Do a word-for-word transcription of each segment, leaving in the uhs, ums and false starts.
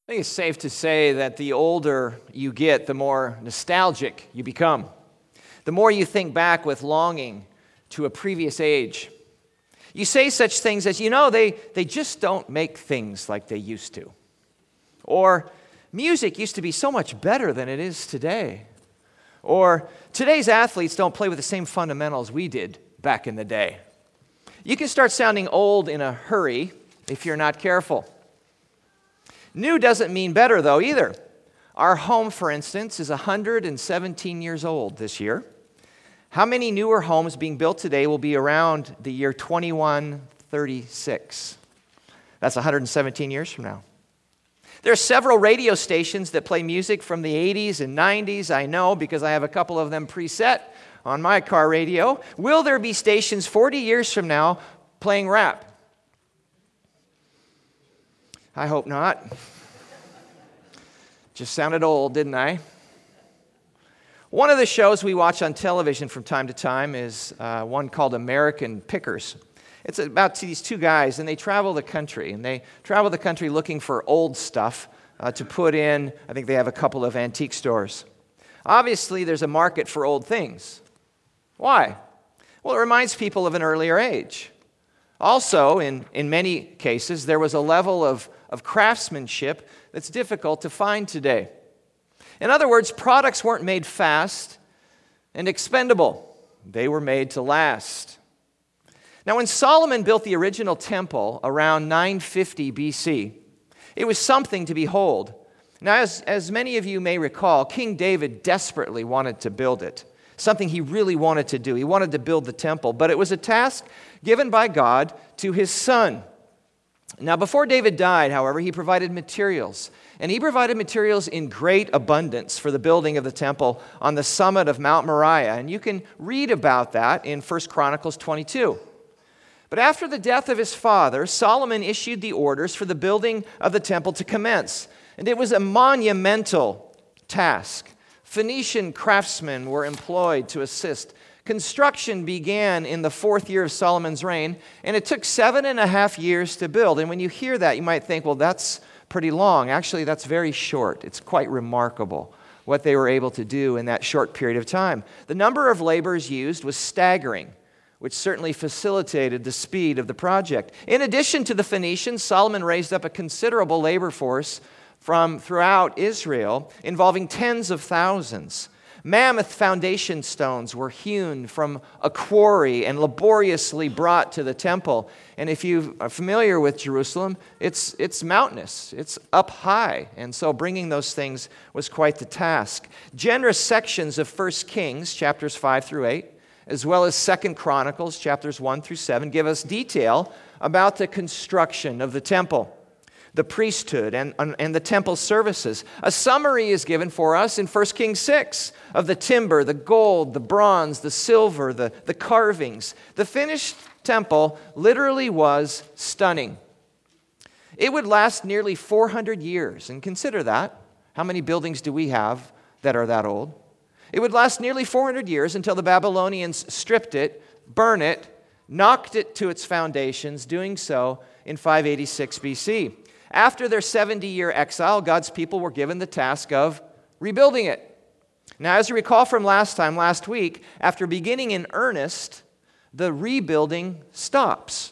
I think it's safe to say that the older you get, the more nostalgic you become. The more you think back with longing to a previous age. You say such things as, you know, they, they just don't make things like they used to. Or, music used to be so much better than it is today. Or, today's athletes don't play with the same fundamentals we did back in the day. You can start sounding old in a hurry if you're not careful. New doesn't mean better, though, either. Our home, for instance, is one hundred seventeen years old this year. How many newer homes being built today will be around the year twenty-one thirty-six? That's one hundred seventeen years from now. There are several radio stations that play music from the eighties and nineties. I know because I have a couple of them preset on my car radio. Will there be stations forty years from now playing rap? I hope not. Just sounded old, didn't I? One of the shows we watch on television from time to time is uh, one called American Pickers. It's about these two guys, and they travel the country, and they travel the country looking for old stuff uh, to put in. I think they have a couple of antique stores. Obviously, there's a market for old things. Why? Well, it reminds people of an earlier age. Also, in, in many cases, there was a level of, of craftsmanship that's difficult to find today. In other words, products weren't made fast and expendable. They were made to last. Now, when Solomon built the original temple around nine fifty B C, it was something to behold. Now, as, as many of you may recall, King David desperately wanted to build it. Something he really wanted to do. He wanted to build the temple, but it was a task given by God to his son. Now, before David died, however, he provided materials. And he provided materials in great abundance for the building of the temple on the summit of Mount Moriah. And you can read about that in First Chronicles twenty-two. But after the death of his father, Solomon issued the orders for the building of the temple to commence. And it was a monumental task. Phoenician craftsmen were employed to assist. Construction began in the fourth year of Solomon's reign, and it took seven and a half years to build. And when you hear that, you might think, well, that's pretty long. Actually, that's very short. It's quite remarkable what they were able to do in that short period of time. The number of laborers used was staggering, which certainly facilitated the speed of the project. In addition to the Phoenicians, Solomon raised up a considerable labor force from throughout Israel, involving tens of thousands. Mammoth foundation stones were hewn from a quarry and laboriously brought to the temple. And if you are familiar with Jerusalem, it's, it's mountainous. It's up high. And so bringing those things was quite the task. Generous sections of First Kings, chapters five through eight, as well as Second Chronicles, chapters one through seven, give us detail about the construction of the temple, the priesthood, and, and the temple services. A summary is given for us in First Kings six of the timber, the gold, the bronze, the silver, the, the carvings. The finished temple literally was stunning. It would last nearly four hundred years. And consider that. How many buildings do we have that are that old? It would last nearly four hundred years until the Babylonians stripped it, burned it, knocked it to its foundations, doing so in five eighty-six B C. After their seventy-year exile, God's people were given the task of rebuilding it. Now, as you recall from last time, last week, after beginning in earnest, the rebuilding stops.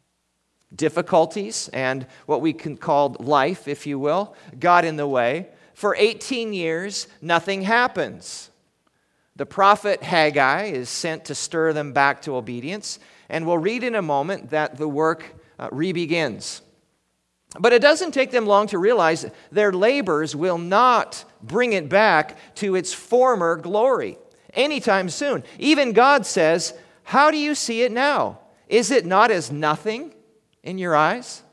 Difficulties and what we can call life, if you will, got in the way. For eighteen years, nothing happens. The prophet Haggai is sent to stir them back to obedience, and we'll read in a moment that the work uh, re-begins. But it doesn't take them long to realize their labors will not bring it back to its former glory anytime soon. Even God says, how do you see it now? Is it not as nothing in your eyes?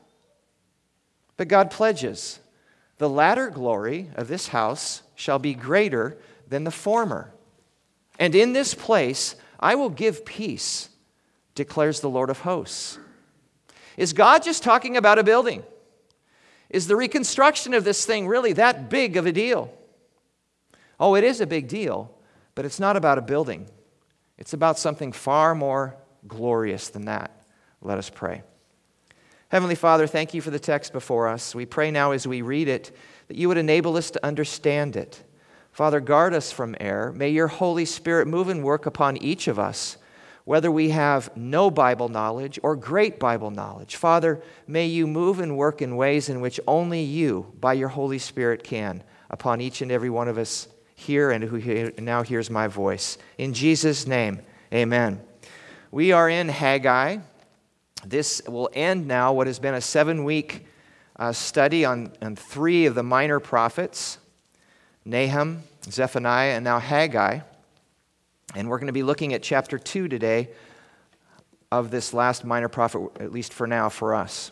But God pledges, the latter glory of this house shall be greater than the former. And in this place I will give peace, declares the Lord of hosts. Is God just talking about a building? Is the reconstruction of this thing really that big of a deal? Oh, it is a big deal, but it's not about a building. It's about something far more glorious than that. Let us pray. Heavenly Father, thank you for the text before us. We pray now as we read it that you would enable us to understand it. Father, guard us from error. May your Holy Spirit move and work upon each of us, whether we have no Bible knowledge or great Bible knowledge. Father, may you move and work in ways in which only you, by your Holy Spirit, can, upon each and every one of us here and who now hears my voice. In Jesus' name, amen. We are in Haggai. This will end now what has been a seven-week uh, study on, on three of the minor prophets, Nahum, Zephaniah, and now Haggai. And we're going to be looking at chapter two today of this last minor prophet, at least for now, for us.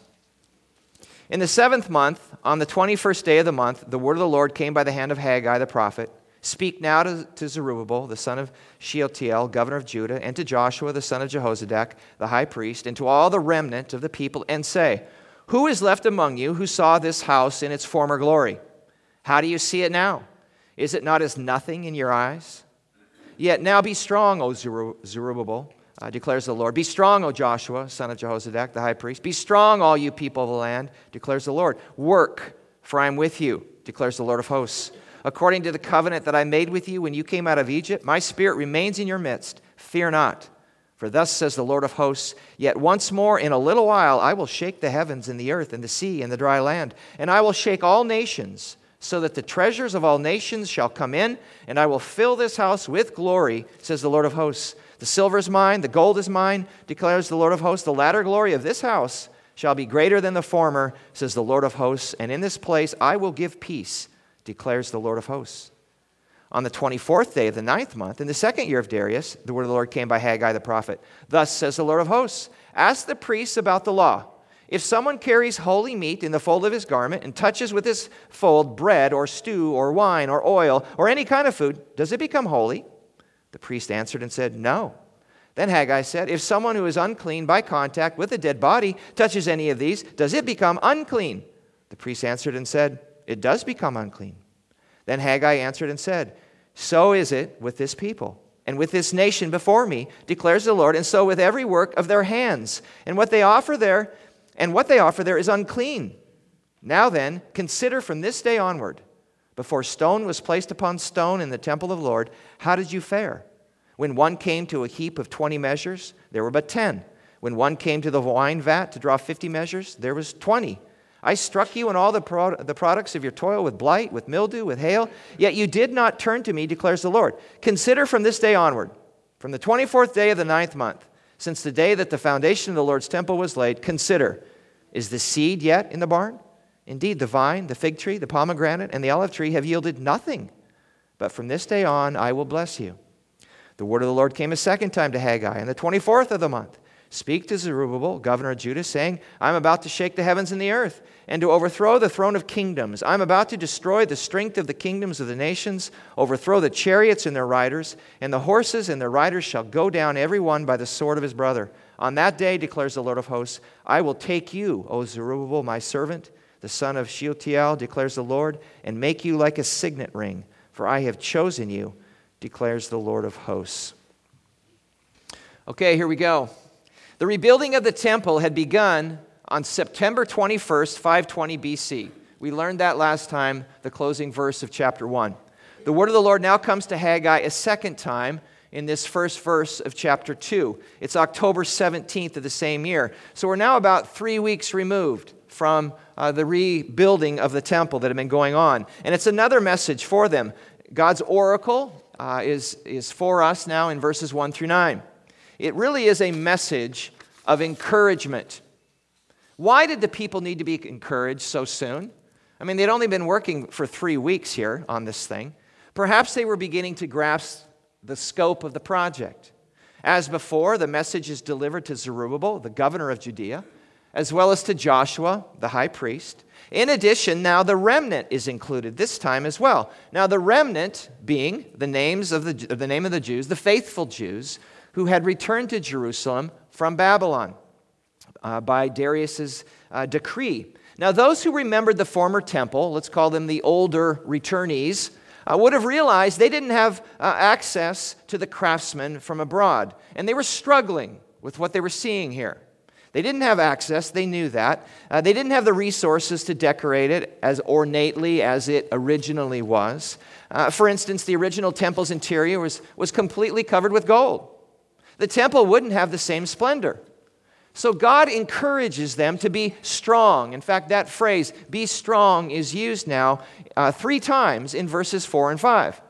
In the seventh month, on the twenty-first day of the month, the word of the Lord came by the hand of Haggai the prophet. Speak now to, to Zerubbabel, the son of Shealtiel, governor of Judah, and to Joshua, the son of Jehozadak, the high priest, and to all the remnant of the people, and say, who is left among you who saw this house in its former glory? How do you see it now? Is it not as nothing in your eyes? Yet now be strong, O Zerubbabel, uh, declares the Lord. Be strong, O Joshua, son of Jehozadak, the high priest. Be strong, all you people of the land, declares the Lord. Work, for I am with you, declares the Lord of hosts. According to the covenant that I made with you when you came out of Egypt, my spirit remains in your midst. Fear not. For thus says the Lord of hosts, yet once more in a little while I will shake the heavens and the earth and the sea and the dry land, and I will shake all nations, so that the treasures of all nations shall come in, and I will fill this house with glory, says the Lord of hosts. The silver is mine, the gold is mine, declares the Lord of hosts. The latter glory of this house shall be greater than the former, says the Lord of hosts. And in this place I will give peace, declares the Lord of hosts. On the twenty-fourth day of the ninth month, in the second year of Darius, the word of the Lord came by Haggai the prophet. Thus says the Lord of hosts, ask the priests about the law. If someone carries holy meat in the fold of his garment and touches with his fold bread or stew or wine or oil or any kind of food, does it become holy? The priest answered and said, no. Then Haggai said, if someone who is unclean by contact with a dead body touches any of these, does it become unclean? The priest answered and said, it does become unclean. Then Haggai answered and said, so is it with this people and with this nation before me, declares the Lord, and so with every work of their hands. And what they offer there, and what they offer there is unclean. Now then, consider from this day onward, before stone was placed upon stone in the temple of the Lord, how did you fare? When one came to a heap of twenty measures, there were but ten. When one came to the wine vat to draw fifty measures, there was twenty. I struck you and all the, pro- the products of your toil with blight, with mildew, with hail, yet you did not turn to me, declares the Lord. Consider from this day onward, from the twenty-fourth day of the ninth month, since the day that the foundation of the Lord's temple was laid, consider, is the seed yet in the barn? Indeed, the vine, the fig tree, the pomegranate, and the olive tree have yielded nothing. But from this day on, I will bless you. The word of the Lord came a second time to Haggai on the twenty-fourth of the month. Speak to Zerubbabel, governor of Judah, saying, I'm about to shake the heavens and the earth, and to overthrow the throne of kingdoms. I'm about to destroy the strength of the kingdoms of the nations, overthrow the chariots and their riders, and the horses and their riders shall go down every one by the sword of his brother. On that day, declares the Lord of hosts, I will take you, O Zerubbabel, my servant, the son of Shealtiel, declares the Lord, and make you like a signet ring, for I have chosen you, declares the Lord of hosts. Okay, here we go. The rebuilding of the temple had begun on September twenty-first, five twenty B C. We learned that last time, the closing verse of chapter one. The word of the Lord now comes to Haggai a second time in this first verse of chapter two. It's October seventeenth of the same year. So we're now about three weeks removed from uh, the rebuilding of the temple that had been going on. And it's another message for them. God's oracle uh, is, is for us now in verses one through nine. It really is a message of encouragement. Why did the people need to be encouraged so soon? I mean, they'd only been working for three weeks here on this thing. Perhaps they were beginning to grasp the scope of the project. As before, the message is delivered to Zerubbabel, the governor of Judea, as well as to Joshua, the high priest. In addition, now the remnant is included this time as well. Now the remnant being the names of the, the name of the Jews, the faithful Jews, who had returned to Jerusalem from Babylon uh, by Darius's uh, decree. Now, those who remembered the former temple, let's call them the older returnees, uh, would have realized they didn't have uh, access to the craftsmen from abroad, and they were struggling with what they were seeing here. They didn't have access. They knew that. Uh, they didn't have the resources to decorate it as ornately as it originally was. Uh, for instance, the original temple's interior was, was completely covered with gold. The temple wouldn't have the same splendor. So God encourages them to be strong. In fact, that phrase, be strong, is used now uh, three times in verses four and five.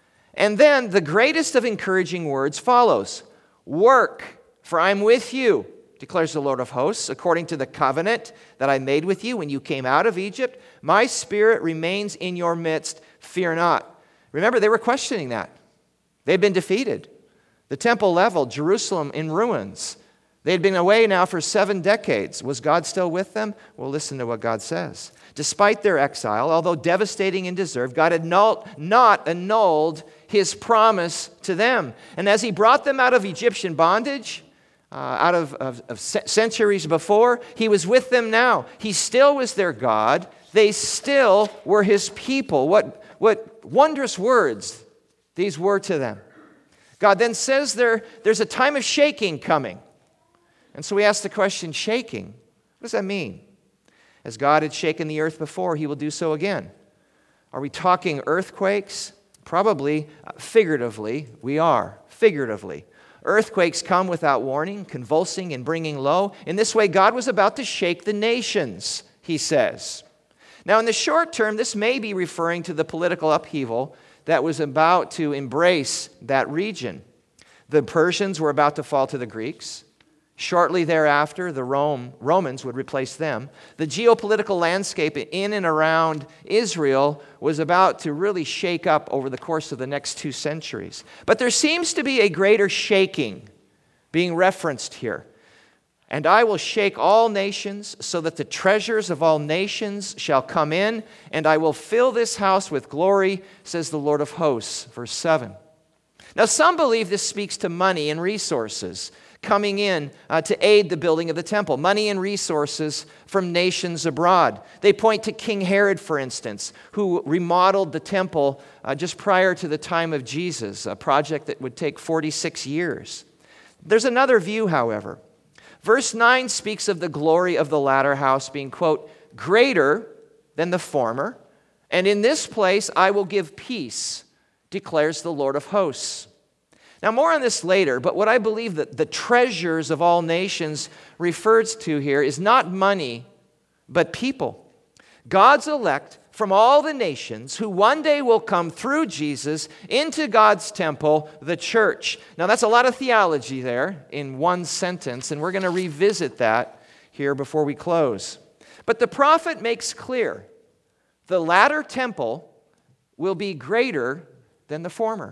And then the greatest of encouraging words follows. Work, for I'm with you, declares the Lord of hosts, according to the covenant that I made with you when you came out of Egypt. My spirit remains in your midst. Fear not. Remember, they were questioning that. They'd been defeated. The temple leveled, Jerusalem in ruins. They had been away now for seven decades. Was God still with them? Well, listen to what God says. Despite their exile, although devastating and deserved, God had not annulled his promise to them. And as he brought them out of Egyptian bondage, uh, out of, of, of centuries before, he was with them now. He still was their God. They still were his people. What, what wondrous words these were to them. God then says there, there's a time of shaking coming. And so we ask the question, shaking, what does that mean? As God had shaken the earth before, he will do so again. Are we talking earthquakes? Probably, uh, figuratively, we are. Figuratively. Earthquakes come without warning, convulsing and bringing low. In this way, God was about to shake the nations, he says. Now, in the short term, this may be referring to the political upheaval that was about to embrace that region. The Persians were about to fall to the Greeks. Shortly thereafter, the Rome, Romans would replace them. The geopolitical landscape in and around Israel was about to really shake up over the course of the next two centuries. But there seems to be a greater shaking being referenced here. And I will shake all nations so that the treasures of all nations shall come in, and I will fill this house with glory, says the Lord of hosts. Verse seven. Now, some believe this speaks to money and resources coming in uh, to aid the building of the temple. Money and resources from nations abroad. They point to King Herod, for instance, who remodeled the temple uh, just prior to the time of Jesus, a project that would take forty-six years. There's another view, however. Verse nine speaks of the glory of the latter house being, quote, greater than the former, and in this place I will give peace, declares the Lord of hosts. Now, more on this later, but what I believe that the treasures of all nations refers to here is not money, but people. God's elect from all the nations who one day will come through Jesus into God's temple, the church. Now, that's a lot of theology there in one sentence, and we're going to revisit that here before we close. But the prophet makes clear the latter temple will be greater than the former.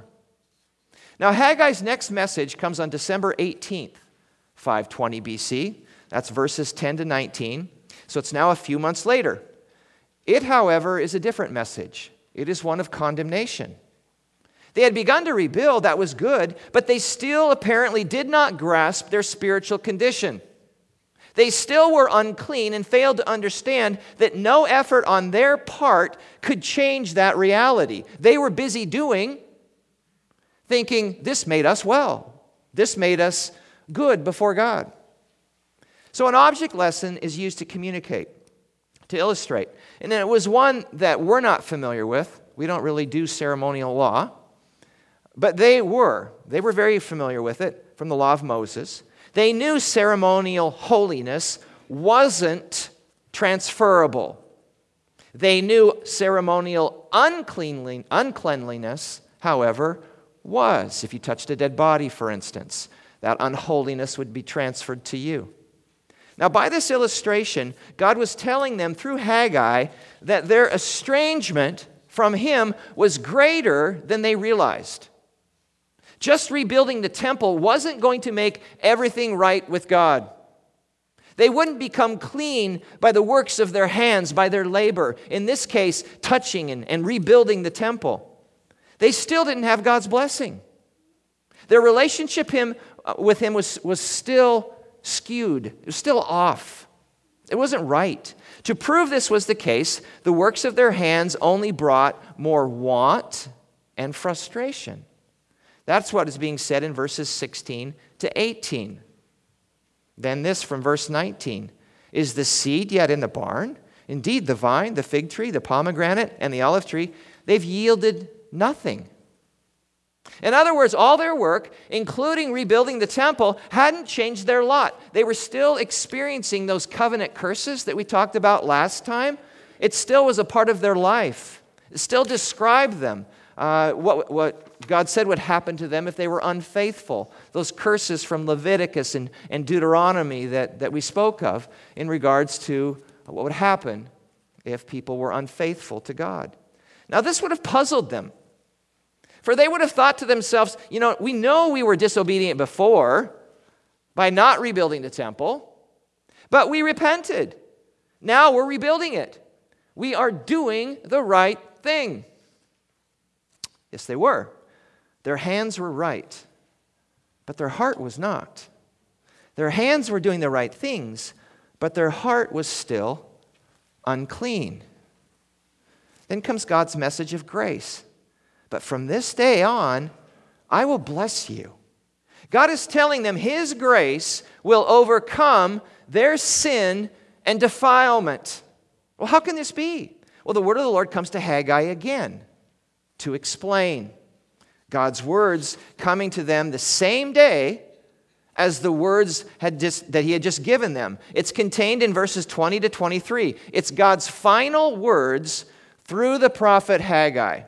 Now, Haggai's next message comes on December eighteenth, five twenty B C. That's verses ten to nineteen. So it's now a few months later. It, however, is a different message. It is one of condemnation. They had begun to rebuild, that was good, but they still apparently did not grasp their spiritual condition. They still were unclean and failed to understand that no effort on their part could change that reality. They were busy doing, thinking, this made us well. This made us good before God. So an object lesson is used to communicate, to illustrate. And then it was one that we're not familiar with. We don't really do ceremonial law. But they were. They were very familiar with it from the law of Moses. They knew ceremonial holiness wasn't transferable. They knew ceremonial uncleanliness, however, was. If you touched a dead body, for instance, that unholiness would be transferred to you. Now, by this illustration, God was telling them through Haggai that their estrangement from him was greater than they realized. Just rebuilding the temple wasn't going to make everything right with God. They wouldn't become clean by the works of their hands, by their labor, in this case, touching and, and rebuilding the temple. They still didn't have God's blessing. Their relationship him, uh, with him was, was still skewed. It was still off. It wasn't right. To prove this was the case, the works of their hands only brought more want and frustration. That's what is being said in verses sixteen to eighteen. Then this from verse nineteen. Is the seed yet in the barn? Indeed, the vine, the fig tree, the pomegranate, and the olive tree, they've yielded nothing. In other words, all their work, including rebuilding the temple, hadn't changed their lot. They were still experiencing those covenant curses that we talked about last time. It still was a part of their life. It still described them. Uh, what, what God said would happen to them if they were unfaithful. Those curses from Leviticus and, and Deuteronomy that, that we spoke of in regards to what would happen if people were unfaithful to God. Now, this would have puzzled them. For they would have thought to themselves, you know, we know we were disobedient before by not rebuilding the temple, but we repented. Now we're rebuilding it. We are doing the right thing. Yes, they were. Their hands were right, but their heart was not. Their hands were doing the right things, but their heart was still unclean. Then comes God's message of grace. But from this day on, I will bless you. God is telling them His grace will overcome their sin and defilement. Well, how can this be? Well, the word of the Lord comes to Haggai again to explain. God's words coming to them the same day as the words had just, that He had just given them. It's contained in verses twenty to twenty-three. It's God's final words through the prophet Haggai.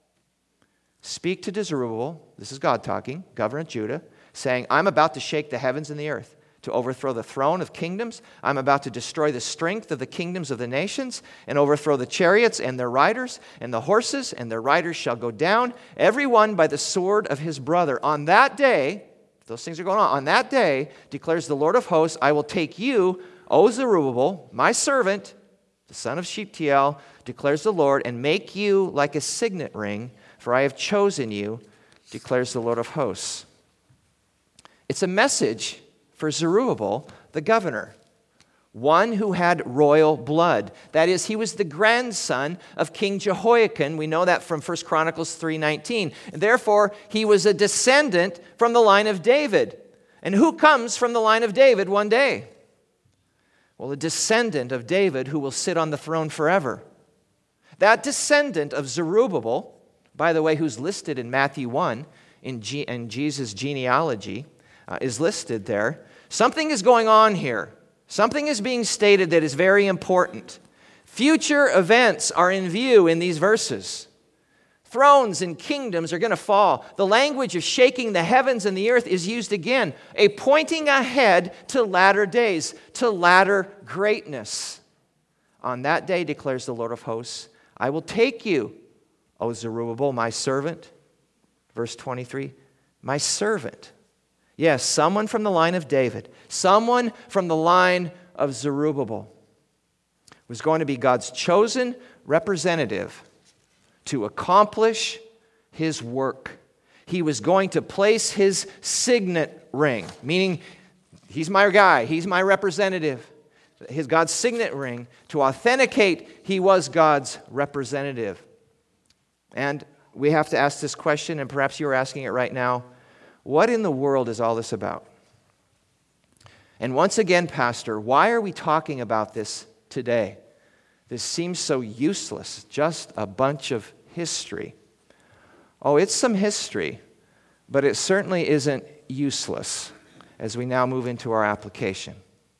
Speak to Zerubbabel, this is God talking, governor of Judah, saying, I'm about to shake the heavens and the earth, to overthrow the throne of kingdoms. I'm about to destroy the strength of the kingdoms of the nations and overthrow the chariots and their riders, and the horses and their riders shall go down, every one by the sword of his brother. On that day, those things are going on, on that day, declares the Lord of hosts, I will take you, O Zerubbabel, my servant, the son of Shealtiel, declares the Lord, and make you like a signet ring, for I have chosen you, declares the Lord of hosts. It's a message for Zerubbabel, the governor, one who had royal blood. That is, he was the grandson of King Jehoiakim. We know that from First Chronicles three nineteen. Therefore, he was a descendant from the line of David. And who comes from the line of David one day? Well, a descendant of David who will sit on the throne forever. That descendant of Zerubbabel, by the way, who's listed in Matthew one in, G- in Jesus' genealogy, uh, is listed there. Something is going on here. Something is being stated that is very important. Future events are in view in these verses. Thrones and kingdoms are going to fall. The language of shaking the heavens and the earth is used again, a pointing ahead to latter days, to latter greatness. On that day, declares the Lord of hosts, I will take you, O Zerubbabel, my servant. Verse twenty-three, my servant. Yes, someone from the line of David, someone from the line of Zerubbabel was going to be God's chosen representative to accomplish His work. He was going to place His signet ring, meaning he's my guy, he's my representative. His God's signet ring to authenticate he was God's representative. And we have to ask this question, and perhaps you are asking it right now. What in the world is all this about? And once again, Pastor, why are we talking about this today? This seems so useless, just a bunch of history. Oh, it's some history, but it certainly isn't useless as we now move into our application.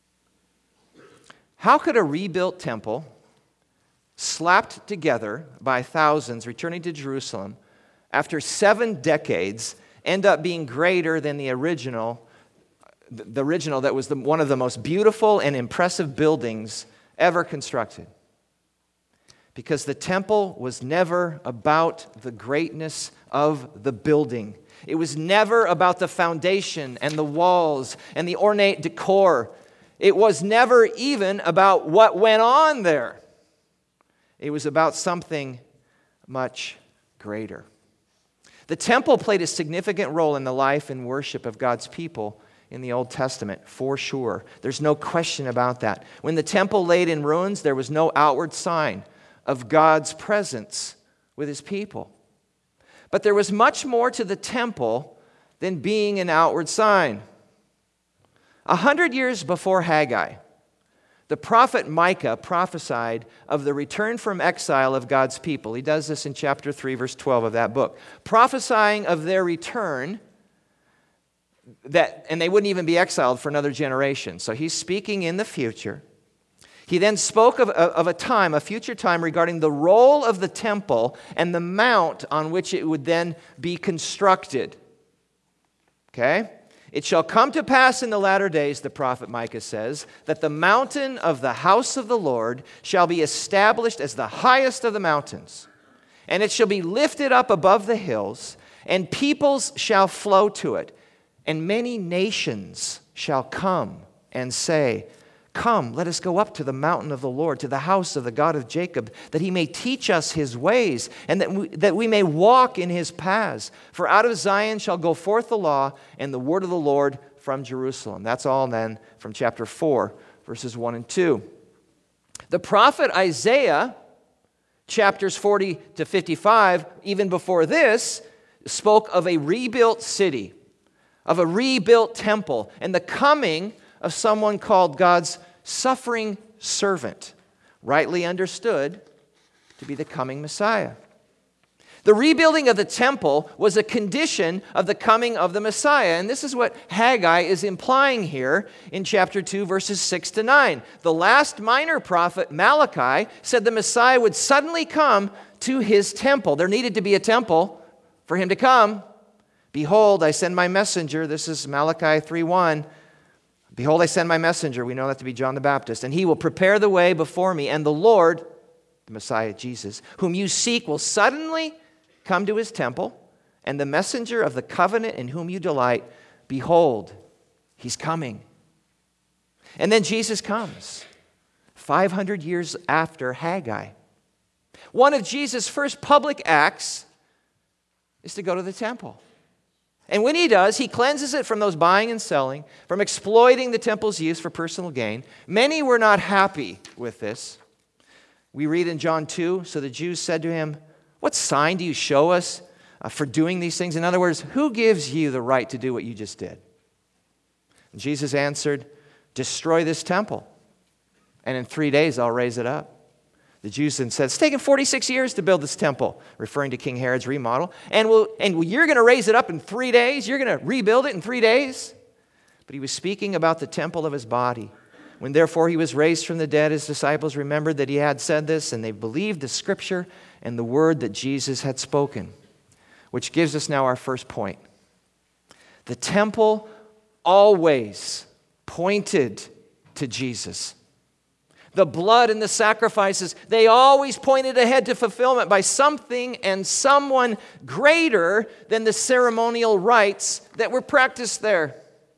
How could a rebuilt temple, slapped together by thousands returning to Jerusalem after seven decades, end up being greater than the original, the original that was the, one of the most beautiful and impressive buildings ever constructed? Because the temple was never about the greatness of the building. It was never about the foundation and the walls and the ornate decor. It was never even about what went on there. It was about something much greater. The temple played a significant role in the life and worship of God's people in the Old Testament, for sure. There's no question about that. When the temple laid in ruins, there was no outward sign of God's presence with His people. But there was much more to the temple than being an outward sign. A hundred years before Haggai, the prophet Micah prophesied of the return from exile of God's people. He does this in chapter three, verse twelve of that book. Prophesying of their return, that, and they wouldn't even be exiled for another generation. So he's speaking in the future. He then spoke of, of a time, a future time, regarding the role of the temple and the mount on which it would then be constructed. Okay? It shall come to pass in the latter days, the prophet Micah says, that the mountain of the house of the Lord shall be established as the highest of the mountains, and it shall be lifted up above the hills, and peoples shall flow to it, and many nations shall come and say, Come, let us go up to the mountain of the Lord, to the house of the God of Jacob, that he may teach us his ways, and that we, that we may walk in his paths. For out of Zion shall go forth the law, and the word of the Lord from Jerusalem. That's all then from chapter four, verses one and two. The prophet Isaiah, chapters forty to fifty-five, even before this, spoke of a rebuilt city, of a rebuilt temple, and the coming of someone called God's suffering servant, rightly understood to be the coming Messiah. The rebuilding of the temple was a condition of the coming of the Messiah, and this is what Haggai is implying here in chapter two, verses six to nine. The last minor prophet, Malachi, said the Messiah would suddenly come to his temple. There needed to be a temple for him to come. Behold, I send my messenger. This is Malachi three one. Behold, I send my messenger. We know that to be John the Baptist. And he will prepare the way before me. And the Lord, the Messiah Jesus, whom you seek, will suddenly come to his temple. And the messenger of the covenant in whom you delight, behold, he's coming. And then Jesus comes, five hundred years after Haggai. One of Jesus' first public acts is to go to the temple. And when he does, he cleanses it from those buying and selling, from exploiting the temple's use for personal gain. Many were not happy with this. We read in John two, so the Jews said to him, What sign do you show us uh, for doing these things? In other words, who gives you the right to do what you just did? And Jesus answered, Destroy this temple, and in three days I'll raise it up. The Jews then said, It's taken forty-six years to build this temple, referring to King Herod's remodel. And, we'll, and you're going to raise it up in three days? You're going to rebuild it in three days? But he was speaking about the temple of his body. When therefore he was raised from the dead, his disciples remembered that he had said this, and they believed the scripture and the word that Jesus had spoken. Which gives us now our first point. The temple always pointed to Jesus. The blood and the sacrifices, they always pointed ahead to fulfillment by something and someone greater than the ceremonial rites that were practiced there.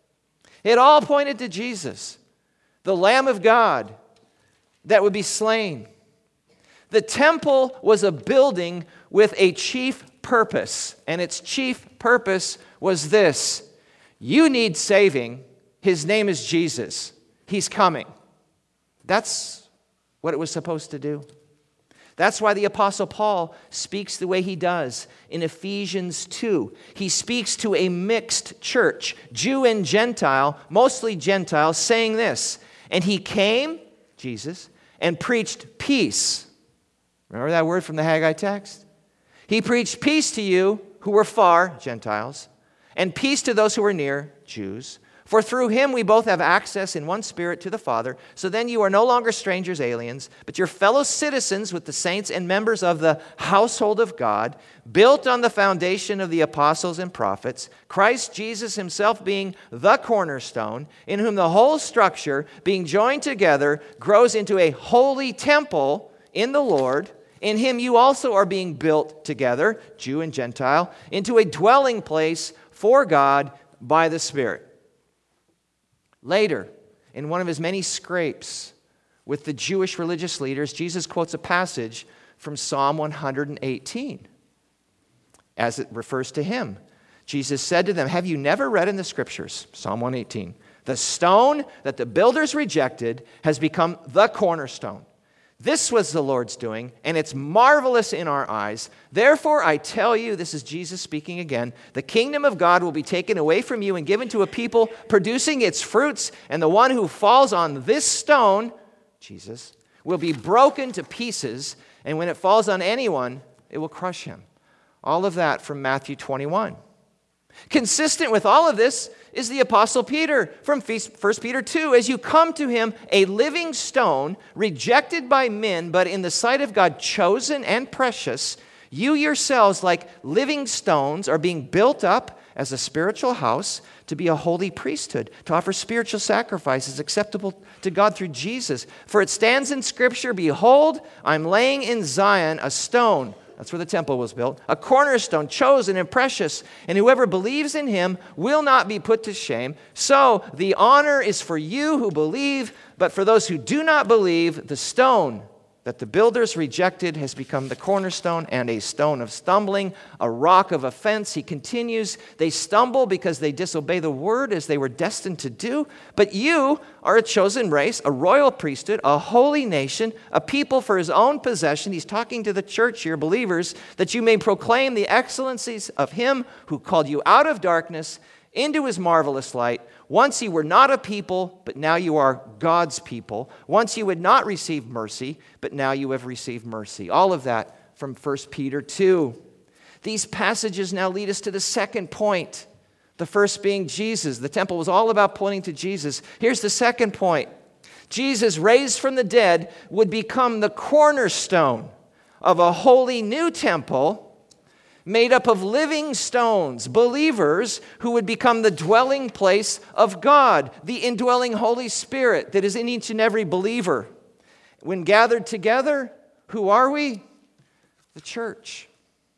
It all pointed to Jesus, the Lamb of God that would be slain. The temple was a building with a chief purpose, and its chief purpose was this: you need saving. His name is Jesus. He's coming. That's what it was supposed to do. That's why the Apostle Paul speaks the way he does in Ephesians two. He speaks to a mixed church, Jew and Gentile, mostly Gentile, saying this, and he came, Jesus, and preached peace. Remember that word from the Haggai text? He preached peace to you who were far, Gentiles, and peace to those who were near, Jews. For through him we both have access in one spirit to the Father. So then you are no longer strangers, aliens, but you're fellow citizens with the saints and members of the household of God, built on the foundation of the apostles and prophets, Christ Jesus himself being the cornerstone, in whom the whole structure, being joined together, grows into a holy temple in the Lord. In him you also are being built together, Jew and Gentile, into a dwelling place for God by the Spirit. Later, in one of his many scrapes with the Jewish religious leaders, Jesus quotes a passage from Psalm one hundred eighteen as it refers to him. Jesus said to them, have you never read in the scriptures, Psalm one eighteen, the stone that the builders rejected has become the cornerstone. This was the Lord's doing, and it's marvelous in our eyes. Therefore, I tell you," this is Jesus speaking again, "the kingdom of God will be taken away from you and given to a people producing its fruits, and the one who falls on this stone," Jesus, "will be broken to pieces, and when it falls on anyone, it will crush him." All of that from Matthew twenty-one. Consistent with all of this is the Apostle Peter from First Peter two. "As you come to him, a living stone, rejected by men, but in the sight of God chosen and precious, you yourselves, like living stones, are being built up as a spiritual house to be a holy priesthood, to offer spiritual sacrifices acceptable to God through Jesus. For it stands in Scripture, 'Behold, I'm laying in Zion a stone,'" that's where the temple was built, "'a cornerstone, chosen and precious, and whoever believes in him will not be put to shame. So the honor is for you who believe, but for those who do not believe, the stone that the builders rejected has become the cornerstone and a stone of stumbling, a rock of offense." He continues, "They stumble because they disobey the word as they were destined to do. But you are a chosen race, a royal priesthood, a holy nation, a people for his own possession." He's talking to the church here, believers, "that you may proclaim the excellencies of him who called you out of darkness into his marvelous light. Once you were not a people, but now you are God's people. Once you had not received mercy, but now you have received mercy." All of that from First Peter two. These passages now lead us to the second point. The first being Jesus. The temple was all about pointing to Jesus. Here's the second point. Jesus, raised from the dead, would become the cornerstone of a holy new temple made up of living stones, believers who would become the dwelling place of God, the indwelling Holy Spirit that is in each and every believer. When gathered together, who are we? The church.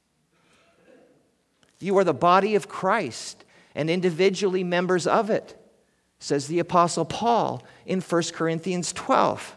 You are the body of Christ and individually members of it, says the Apostle Paul in First Corinthians twelve.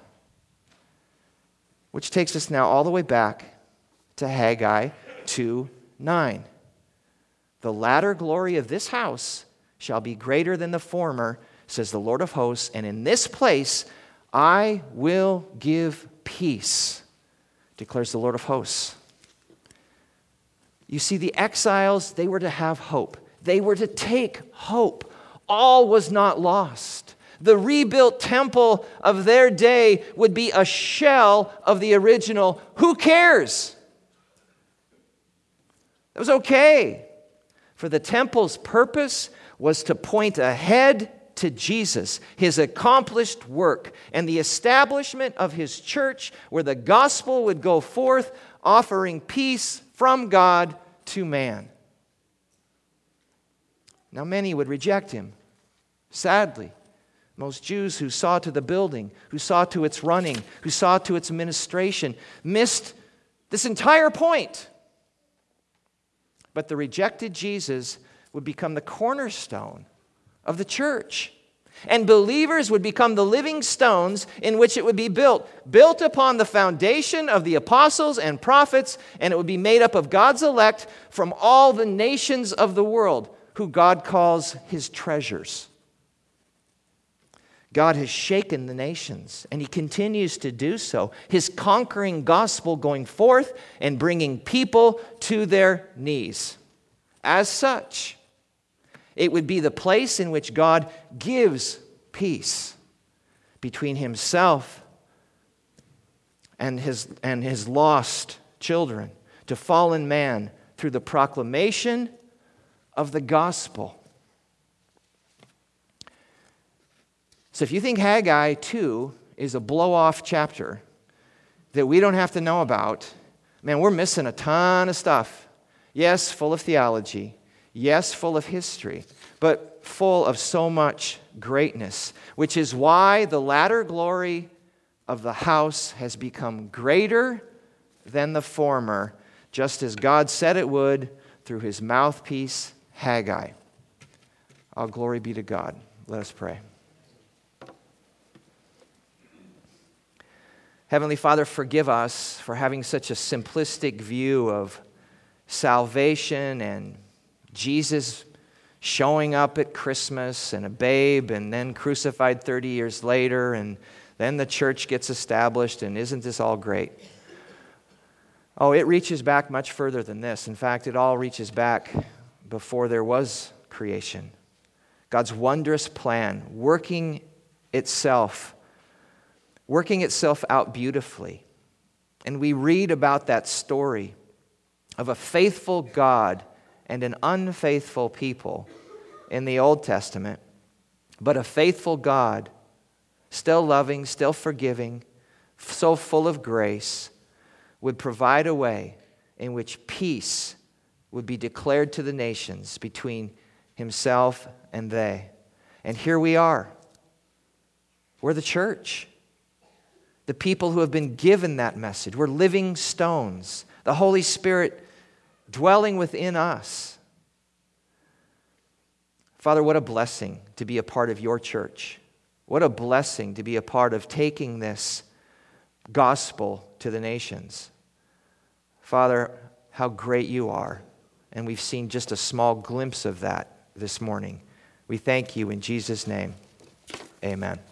Which takes us now all the way back to Haggai two nine. "The latter glory of this house shall be greater than the former, says the Lord of hosts, and in this place I will give peace, declares the Lord of hosts." You see, the exiles, they were to have hope. They were to take hope. All was not lost. The rebuilt temple of their day would be a shell of the original. Who cares? It was okay, for the temple's purpose was to point ahead to Jesus, his accomplished work, and the establishment of his church where the gospel would go forth, offering peace from God to man. Now, many would reject him, sadly. Most Jews who saw to the building, who saw to its running, who saw to its administration, missed this entire point. But the rejected Jesus would become the cornerstone of the church. And believers would become the living stones in which it would be built. Built upon the foundation of the apostles and prophets, and it would be made up of God's elect from all the nations of the world, who God calls his treasures. God has shaken the nations, and he continues to do so. His conquering gospel going forth and bringing people to their knees. As such, it would be the place in which God gives peace between himself and his, and his lost children, to fallen man, through the proclamation of the gospel. So if you think Haggai two is a blow-off chapter that we don't have to know about, man, we're missing a ton of stuff. Yes, full of theology. Yes, full of history. But full of so much greatness, which is why the latter glory of the house has become greater than the former, just as God said it would through his mouthpiece, Haggai. All glory be to God. Let us pray. Heavenly Father, forgive us for having such a simplistic view of salvation and Jesus showing up at Christmas and a babe and then crucified thirty years later, and Then the church gets established, and isn't this all great? Oh, it reaches back much further than this. In fact, it all reaches back before there was creation. God's wondrous plan, working itself, working itself out beautifully. And we read about that story of a faithful God and an unfaithful people in the Old Testament, but a faithful God, still loving, still forgiving, so full of grace, would provide a way in which peace would be declared to the nations between himself and they. And here we are. We're the church. The people who have been given that message. We're living stones. The Holy Spirit dwelling within us. Father, what a blessing to be a part of your church. What a blessing to be a part of taking this gospel to the nations. Father, how great you are. And we've seen just a small glimpse of that this morning. We thank you in Jesus' name. Amen.